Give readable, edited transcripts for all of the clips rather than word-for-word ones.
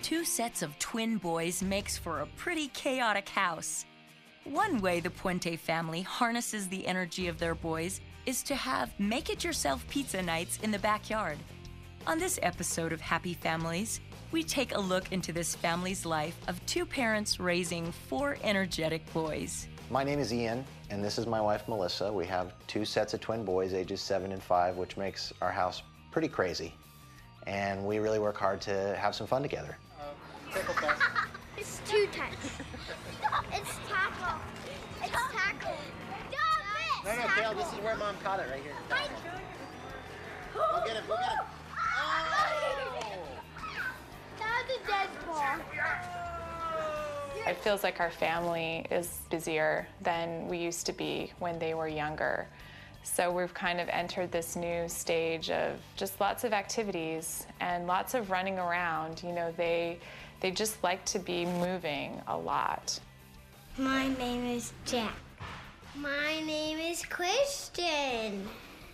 Two sets of twin boys makes for a pretty chaotic house. One way the Puente family harnesses the energy of their boys is to have make-it-yourself pizza nights in the backyard. On this episode of Happy Families, we take a look into this family's life of two parents raising four energetic boys. My name is Ian, and this is my wife, Melissa. We have two sets of twin boys, ages 7 and 5, which makes our house pretty crazy. And we really work hard to have some fun together. It's too tight. It's tackle. It's tackle. Stop it! No, Kale, this is where Mom caught it, right here. Go get him, go get him. Oh! That was a dead ball. It feels like our family is busier than we used to be when they were younger. So we've kind of entered this new stage of just lots of activities and lots of running around. You know, they just like to be moving a lot. My name is Jack. My name is Kristen.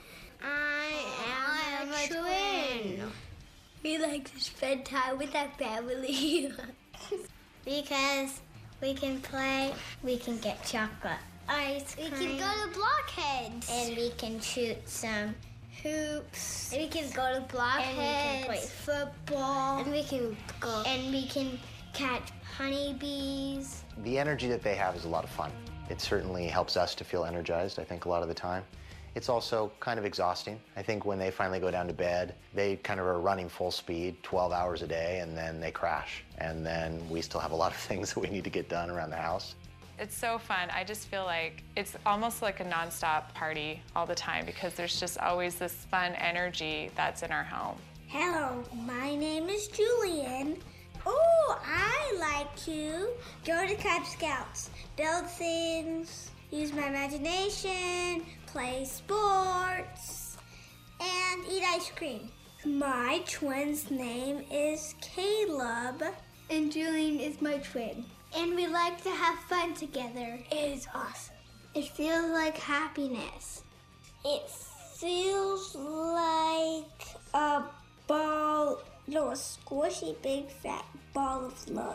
I am a twin. We like to spend time with our family. Because we can play, we can get chocolate. Ice cream. We can go to Blockheads. And we can shoot some hoops. And we can go to Blockheads. And we can play football. And we can catch honeybees. The energy that they have is a lot of fun. It certainly helps us to feel energized, I think, a lot of the time. It's also kind of exhausting. I think when they finally go down to bed, they kind of are running full speed, 12 hours a day, and then they crash. And then we still have a lot of things that we need to get done around the house. It's so fun. I just feel like it's almost like a nonstop party all the time because there's just always this fun energy that's in our home. Hello, my name is Julian. Oh, I like to go to Cub Scouts, build things, use my imagination, play sports, and eat ice cream. My twin's name is Caleb, and Julian is my twin. And we like to have fun together. It is awesome. It feels like happiness. It feels like a ball, a squishy, big, fat ball of love.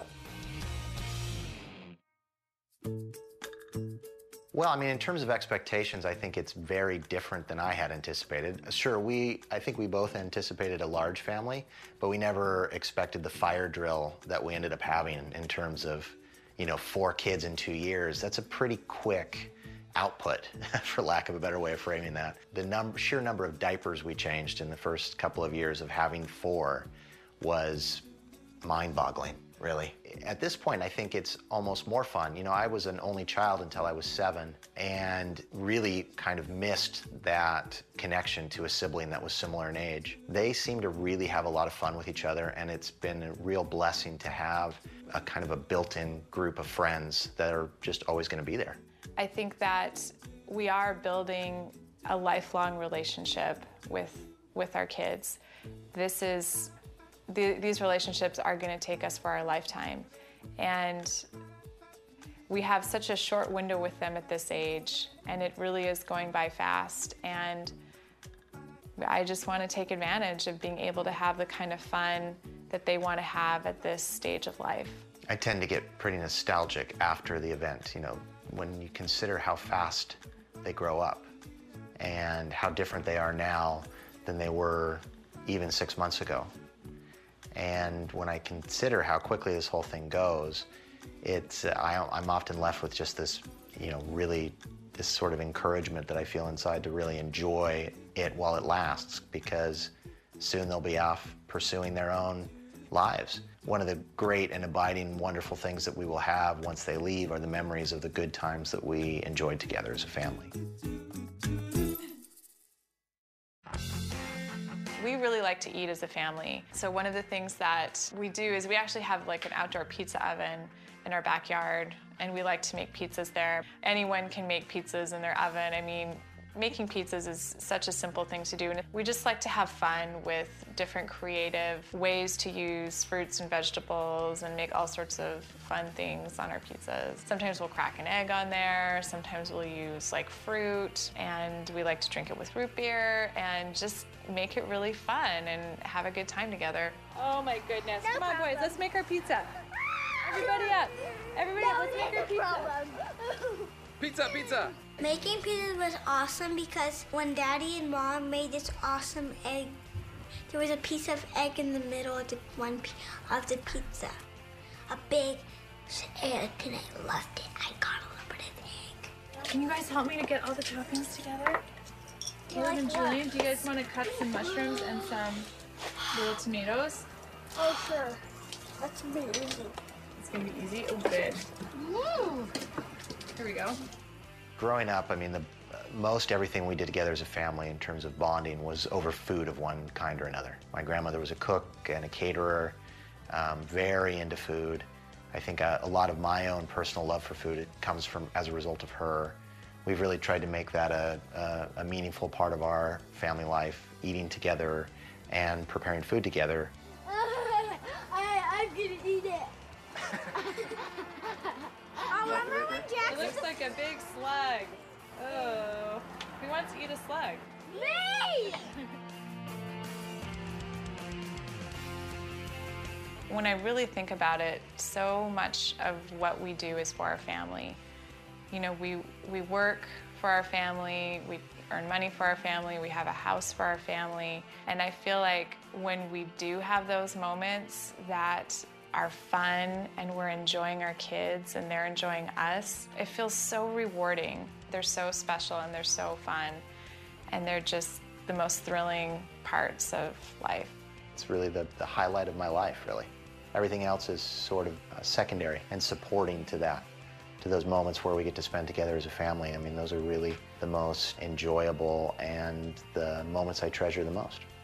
Well, I mean, in terms of expectations, I think it's very different than I had anticipated. Sure, I think we both anticipated a large family, but we never expected the fire drill that we ended up having in terms of, 4 kids in 2 years. That's a pretty quick output, for lack of a better way of framing that. The sheer number of diapers we changed in the first couple of years of having 4 was mind-boggling, really. At this point, I think it's almost more fun. I was an only child until I was 7 and really kind of missed that connection to a sibling that was similar in age. They seem to really have a lot of fun with each other, and it's been a real blessing to have a kind of a built-in group of friends that are just always going to be there. I think that we are building a lifelong relationship with our kids. These relationships are going to take us for our lifetime. And we have such a short window with them at this age, and it really is going by fast. And I just want to take advantage of being able to have the kind of fun that they want to have at this stage of life. I tend to get pretty nostalgic after the event, when you consider how fast they grow up and how different they are now than they were even 6 months ago. And when I consider how quickly this whole thing goes, I'm often left with just this, really this sort of encouragement that I feel inside to really enjoy it while it lasts, because soon they'll be off pursuing their own lives. One of the great and abiding wonderful things that we will have once they leave are the memories of the good times that we enjoyed together as a family. We really like to eat as a family. So one of the things that we do is we actually have like an outdoor pizza oven in our backyard, and we like to make pizzas there. Anyone can make pizzas in their oven. I mean, Making pizzas is such a simple thing to do, and we just like to have fun with different creative ways to use fruits and vegetables and make all sorts of fun things on our pizzas. Sometimes we'll crack an egg on there, sometimes we'll use like fruit, and we like to drink it with root beer and just make it really fun and have a good time together. Oh my goodness. Come on, boys, let's make our pizza. Everybody up. Everybody up, let's make our pizza. Pizza, pizza! Making pizza was awesome because when Daddy and Mom made this awesome egg, there was a piece of egg in the middle of the of the pizza. A big egg, and I loved it. I got a little bit of egg. Can you guys help me to get all the toppings together? Caleb and Julian, do you guys want to cut some mushrooms and some little tomatoes? Oh, sure. That's gonna be easy. It's gonna be easy. Oh, good. Here we go. Growing up, I mean, most everything we did together as a family in terms of bonding was over food of one kind or another. My grandmother was a cook and a caterer, very into food. I think a lot of my own personal love for food, it comes from as a result of her. We've really tried to make that a meaningful part of our family life, eating together and preparing food together. I'm gonna eat it. Remember when Jackson... It looks like a big slug. Oh, who wants to eat a slug? Me! When I really think about it, so much of what we do is for our family. You know, we work for our family, we earn money for our family, we have a house for our family, and I feel like when we do have those moments that are fun and we're enjoying our kids and they're enjoying us, it feels so rewarding. They're so special and they're so fun, and they're just the most thrilling parts of life. It's really the highlight of my life, really. Everything else is sort of secondary and supporting to that, to those moments where we get to spend together as a family. I mean, those are really the most enjoyable and the moments I treasure the most.